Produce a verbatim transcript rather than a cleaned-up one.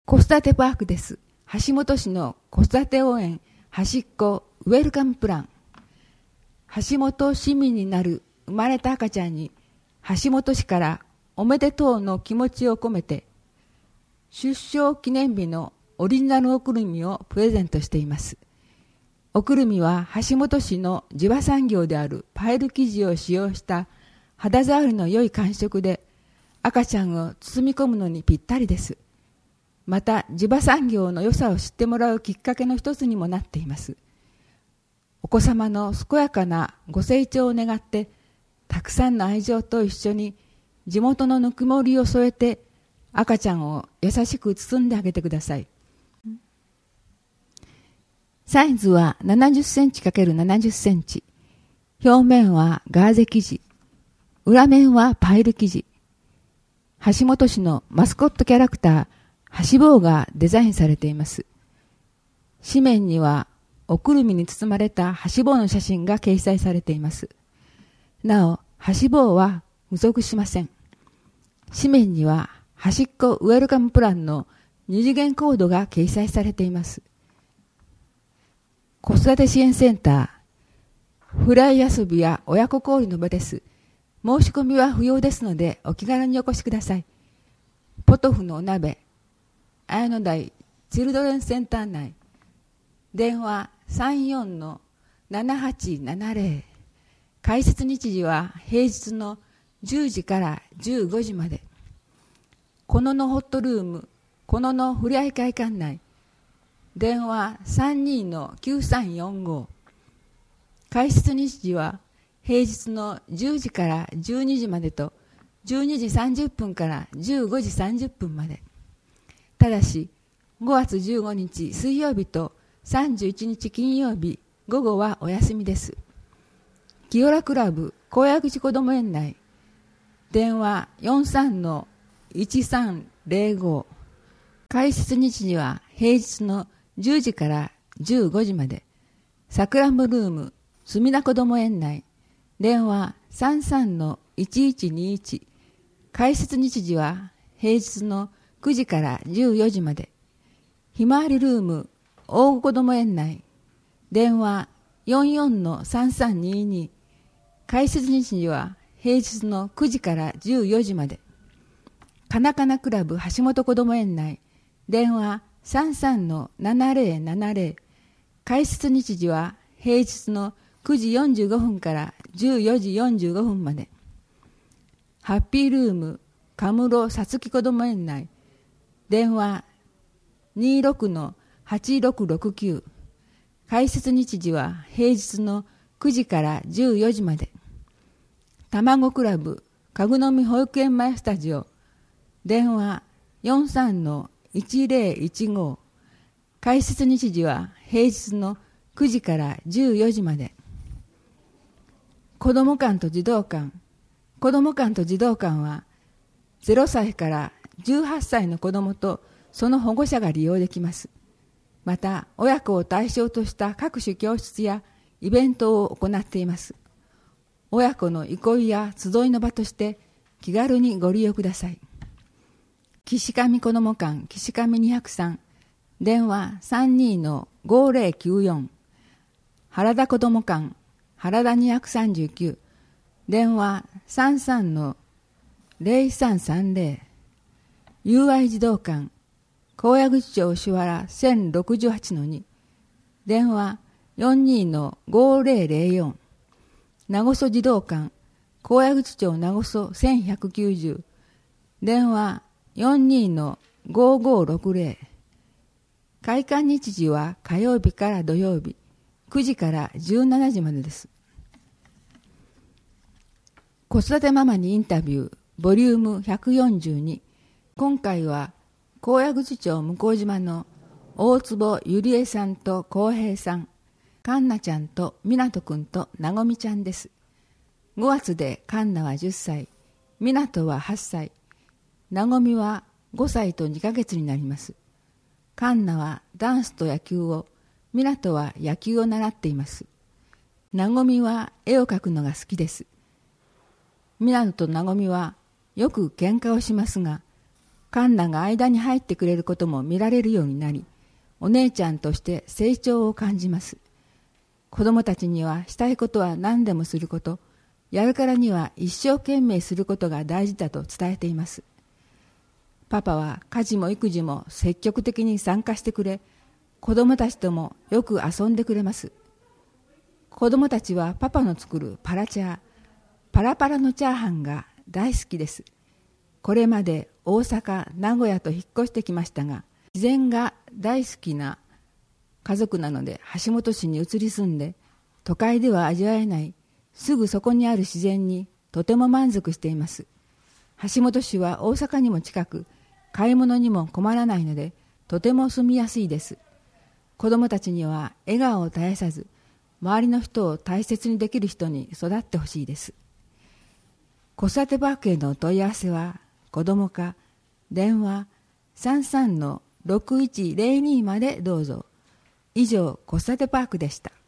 子育てパークです。橋本市の子育て応援端っこウェルカムプラン。橋本市民になる生まれた赤ちゃんに橋本市からおめでとうの気持ちを込めて出生記念日のオリジナルおくるみをプレゼントしています。おくるみは橋本市の地場産業であるパイル生地を使用した肌触りの良い感触で赤ちゃんを包み込むのにぴったりです。また地場産業の良さを知ってもらうきっかけの一つにもなっています。お子様の健やかなご成長を願ってたくさんの愛情と一緒に地元のぬくもりを添えて赤ちゃんを優しく包んであげてください。サイズはななじゅっセンチかけるななじゅっセンチ。表面はガーゼ生地。裏面はパイル生地。橋本市のマスコットキャラクター、橋坊がデザインされています。紙面にはおくるみに包まれた橋坊の写真が掲載されています。なお、橋坊は付属しません。紙面には端っこウェルカムプランの二次元コードが掲載されています。子育て支援センター、フライ遊びや親子交流の場です。申し込みは不要ですのでお気軽にお越しください。ポトフのお鍋、綾野台チルドレンセンター内、電話 さんよんのななはちななゼロ、開設日時は平日のじゅうじからじゅうごじまで。こののホットルーム、こののふれあい会館内、電話 さんにのきゅうさんよんご、開設日時は平日のじゅうじからじゅうにじまでとじゅうにじさんじゅっぷんからじゅうごじさんじゅっぷんまで。ただしごがつじゅうごにち水曜日とさんじゅういちにち金曜日午後はお休みです。清良クラブ高野口こども園内、電話 よんさんのいちさんゼロご、開設日時は平日のじゅうじからじゅうごじまで。さくらんぼルーム墨田こども園内、電話 さんさんのいちいちにいち、開設日時は平日のくじからじゅうよじまで。ひまわりルーム大子こども園内、電話 よんよんのさんさんにに、開設日時は平日のくじからじゅうよじまで。かなかなクラブ橋本こども園内、電話 さんさんのななゼロななゼロ、開設日時は平日のくじよんじゅうごふんからじゅうよじよんじゅうごふんまで。ハッピールームかむろさつきこども園内、電話 にろくのはちろくろくきゅう、開設日時は平日のくじからじゅうよじまで。たまごクラブかぐのみ保育園前スタジオ、電話 よんさんのいちゼロいちご、開設日時は平日のくじからじゅうよじまで。子ども館と児童館、子ども館と児童館はゼロさいからじゅうはっさいの子どもとその保護者が利用できます。また親子を対象とした各種教室やイベントを行っています。親子の憩いや集いの場として気軽にご利用ください。岸上子ども館岸上にひゃくさん、電話 さんにのごゼロきゅうよん、原田子ども館原田にひゃくさんじゅうきゅう、電話 さんさんのゼロさんさんゼロ、友愛児童館高野口町牛原 せんろくじゅうはちのに、電話 よんにのごゼロゼロよん、名護児童館高野口町名護せんひゃくきゅうじゅう、電話 よんにのごごろくゼロ、開館日時は火曜日から土曜日くじからじゅうしちじまでです。子育てママにインタビューボリュームひゃくよんじゅうに、今回は高野口町向島の大坪ゆりえさんと浩平さん、かんなちゃんとみなとくんとなごみちゃんです。ごがつでかんなはじゅっさい、みなとははっさい、なごみはごさいとにかげつになります。かんなはダンスと野球を、みなとは野球を習っています。なごみは絵を描くのが好きです。みなととなごみはよく喧嘩をしますが、 カンナが間に入ってくれることも見られるようになり、お姉ちゃんとして成長を感じます。子供たちにはしたいことは何でもすること、やるからには一生懸命することが大事だと伝えています。パパは家事も育児も積極的に参加してくれ、子供たちともよく遊んでくれます。子供たちはパパの作るパラチャー、パラパラのチャーハンが大好きです。これまで大阪、名古屋と引っ越してきましたが、自然が大好きな家族なので橋本市に移り住んで、都会では味わえないすぐそこにある自然にとても満足しています。橋本市は大阪にも近く、買い物にも困らないので、とても住みやすいです。子供たちには笑顔を絶やさず、周りの人を大切にできる人に育ってほしいです。子育てパークへの問い合わせは、子ども課電話 さんさんのろくいちゼロに までどうぞ。以上、子育てパークでした。